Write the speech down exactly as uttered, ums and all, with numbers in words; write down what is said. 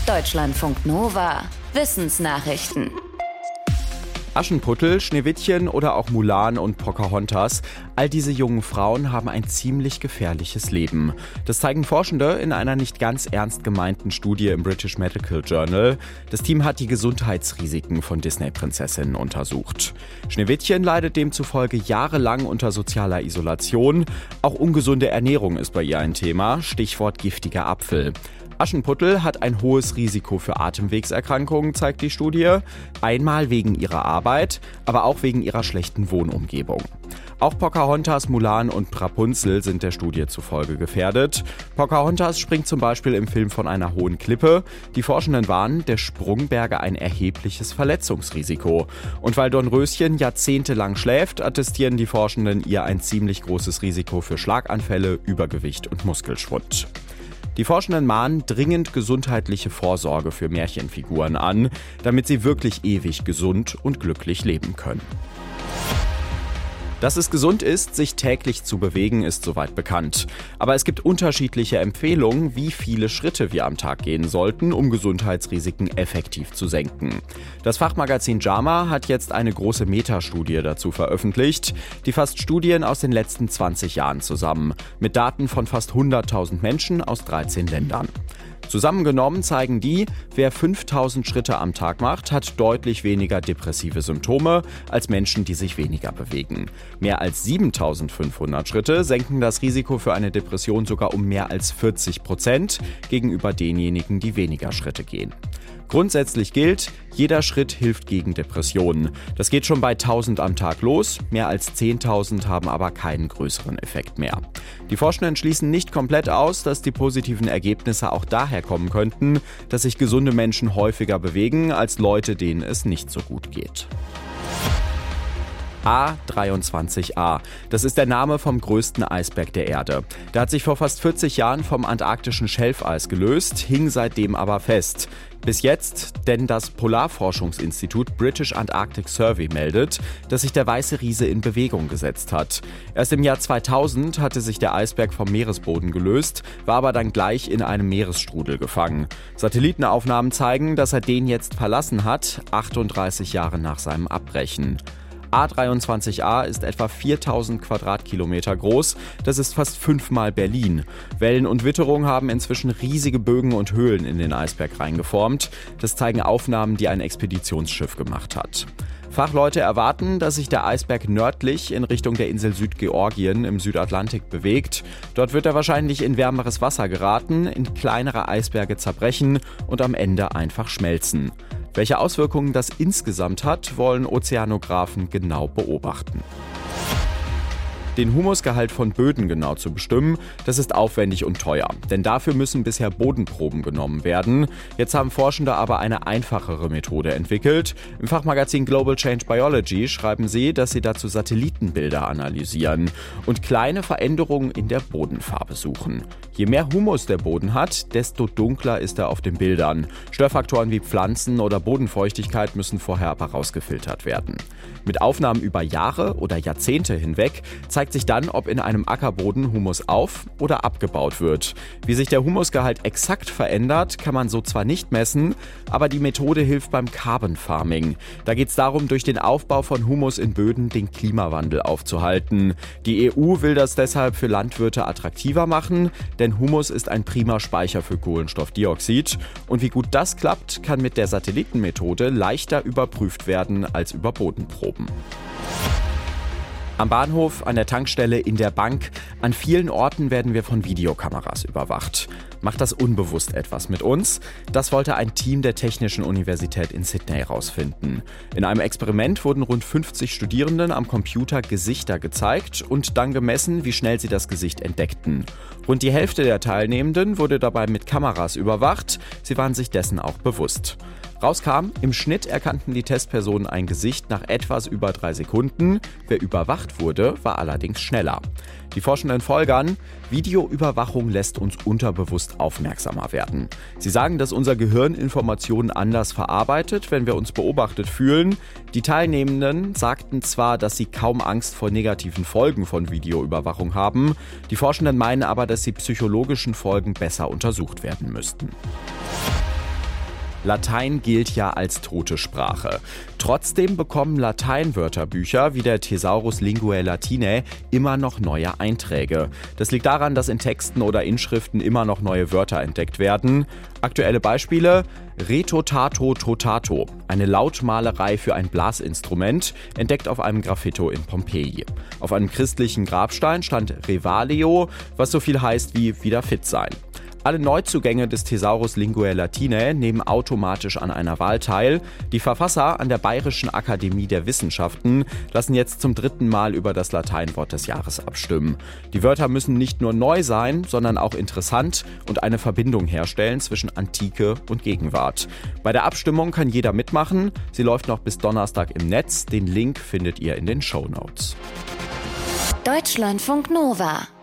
Deutschlandfunk Nova. Wissensnachrichten. Aschenputtel, Schneewittchen oder auch Mulan und Pocahontas, all diese jungen Frauen haben ein ziemlich gefährliches Leben. Das zeigen Forschende in einer nicht ganz ernst gemeinten Studie im British Medical Journal. Das Team hat die Gesundheitsrisiken von Disney-Prinzessinnen untersucht. Schneewittchen leidet demzufolge jahrelang unter sozialer Isolation. Auch ungesunde Ernährung ist bei ihr ein Thema, Stichwort giftiger Apfel. Aschenputtel hat ein hohes Risiko für Atemwegserkrankungen, zeigt die Studie. Einmal wegen ihrer Arbeit, aber auch wegen ihrer schlechten Wohnumgebung. Auch Pocahontas, Mulan und Rapunzel sind der Studie zufolge gefährdet. Pocahontas springt zum Beispiel im Film von einer hohen Klippe. Die Forschenden warnen, der Sprung berge ein erhebliches Verletzungsrisiko. Und weil Dornröschen jahrzehntelang schläft, attestieren die Forschenden ihr ein ziemlich großes Risiko für Schlaganfälle, Übergewicht und Muskelschwund. Die Forschenden mahnen dringend gesundheitliche Vorsorge für Märchenfiguren an, damit sie wirklich ewig gesund und glücklich leben können. Dass es gesund ist, sich täglich zu bewegen, ist soweit bekannt. Aber es gibt unterschiedliche Empfehlungen, wie viele Schritte wir am Tag gehen sollten, um Gesundheitsrisiken effektiv zu senken. Das Fachmagazin JAMA hat jetzt eine große Metastudie dazu veröffentlicht. Die fasst Studien aus den letzten zwanzig Jahren zusammen, mit Daten von fast hunderttausend Menschen aus dreizehn Ländern. Zusammengenommen zeigen die, wer fünftausend Schritte am Tag macht, hat deutlich weniger depressive Symptome als Menschen, die sich weniger bewegen. Mehr als siebentausendfünfhundert Schritte senken das Risiko für eine Depression sogar um mehr als vierzig Prozent gegenüber denjenigen, die weniger Schritte gehen. Grundsätzlich gilt, jeder Schritt hilft gegen Depressionen. Das geht schon bei tausend am Tag los, mehr als zehntausend haben aber keinen größeren Effekt mehr. Die Forschenden schließen nicht komplett aus, dass die positiven Ergebnisse auch daher kommen könnten, dass sich gesunde Menschen häufiger bewegen als Leute, denen es nicht so gut geht. A dreiundzwanzig A. Das ist der Name vom größten Eisberg der Erde. Der hat sich vor fast vierzig Jahren vom antarktischen Schelfeis gelöst, hing seitdem aber fest. Bis jetzt, denn das Polarforschungsinstitut British Antarctic Survey meldet, dass sich der weiße Riese in Bewegung gesetzt hat. Erst im Jahr zweitausend hatte sich der Eisberg vom Meeresboden gelöst, war aber dann gleich in einem Meeresstrudel gefangen. Satellitenaufnahmen zeigen, dass er den jetzt verlassen hat, achtunddreißig Jahre nach seinem Abbrechen. A dreiundzwanzig A ist etwa viertausend Quadratkilometer groß, das ist fast fünfmal Berlin. Wellen und Witterung haben inzwischen riesige Bögen und Höhlen in den Eisberg reingeformt. Das zeigen Aufnahmen, die ein Expeditionsschiff gemacht hat. Fachleute erwarten, dass sich der Eisberg nördlich in Richtung der Insel Südgeorgien im Südatlantik bewegt. Dort wird er wahrscheinlich in wärmeres Wasser geraten, in kleinere Eisberge zerbrechen und am Ende einfach schmelzen. Welche Auswirkungen das insgesamt hat, wollen Ozeanographen genau beobachten. Den Humusgehalt von Böden genau zu bestimmen, das ist aufwendig und teuer. Denn dafür müssen bisher Bodenproben genommen werden. Jetzt haben Forschende aber eine einfachere Methode entwickelt. Im Fachmagazin Global Change Biology schreiben sie, dass sie dazu Satellitenbilder analysieren und kleine Veränderungen in der Bodenfarbe suchen. Je mehr Humus der Boden hat, desto dunkler ist er auf den Bildern. Störfaktoren wie Pflanzen oder Bodenfeuchtigkeit müssen vorher aber rausgefiltert werden. Mit Aufnahmen über Jahre oder Jahrzehnte hinweg zeigt sich dann, ob in einem Ackerboden Humus auf- oder abgebaut wird. Wie sich der Humusgehalt exakt verändert, kann man so zwar nicht messen, aber die Methode hilft beim Carbon Farming. Da geht es darum, durch den Aufbau von Humus in Böden den Klimawandel aufzuhalten. Die E U will das deshalb für Landwirte attraktiver machen, denn Humus ist ein prima Speicher für Kohlenstoffdioxid. Und wie gut das klappt, kann mit der Satellitenmethode leichter überprüft werden als über Bodenproben. Am Bahnhof, an der Tankstelle, in der Bank, an vielen Orten werden wir von Videokameras überwacht. Macht das unbewusst etwas mit uns? Das wollte ein Team der Technischen Universität in Sydney herausfinden. In einem Experiment wurden rund fünfzig Studierenden am Computer Gesichter gezeigt und dann gemessen, wie schnell sie das Gesicht entdeckten. Rund die Hälfte der Teilnehmenden wurde dabei mit Kameras überwacht. Sie waren sich dessen auch bewusst. Rauskam, im Schnitt erkannten die Testpersonen ein Gesicht nach etwas über drei Sekunden. Wer überwacht wurde, war allerdings schneller. Die Forschenden folgern, Videoüberwachung lässt uns unterbewusst aufmerksamer werden. Sie sagen, dass unser Gehirn Informationen anders verarbeitet, wenn wir uns beobachtet fühlen. Die Teilnehmenden sagten zwar, dass sie kaum Angst vor negativen Folgen von Videoüberwachung haben. Die Forschenden meinen aber, dass die psychologischen Folgen besser untersucht werden müssten. Latein gilt ja als tote Sprache. Trotzdem bekommen Lateinwörterbücher wie der Thesaurus Linguae Latinae immer noch neue Einträge. Das liegt daran, dass in Texten oder Inschriften immer noch neue Wörter entdeckt werden. Aktuelle Beispiele: Retotato totato, eine Lautmalerei für ein Blasinstrument, entdeckt auf einem Graffito in Pompeji. Auf einem christlichen Grabstein stand Revaleo, was so viel heißt wie wieder fit sein. Alle Neuzugänge des Thesaurus Linguae Latinae nehmen automatisch an einer Wahl teil. Die Verfasser an der Bayerischen Akademie der Wissenschaften lassen jetzt zum dritten Mal über das Lateinwort des Jahres abstimmen. Die Wörter müssen nicht nur neu sein, sondern auch interessant und eine Verbindung herstellen zwischen Antike und Gegenwart. Bei der Abstimmung kann jeder mitmachen. Sie läuft noch bis Donnerstag im Netz. Den Link findet ihr in den Shownotes. Deutschlandfunk Nova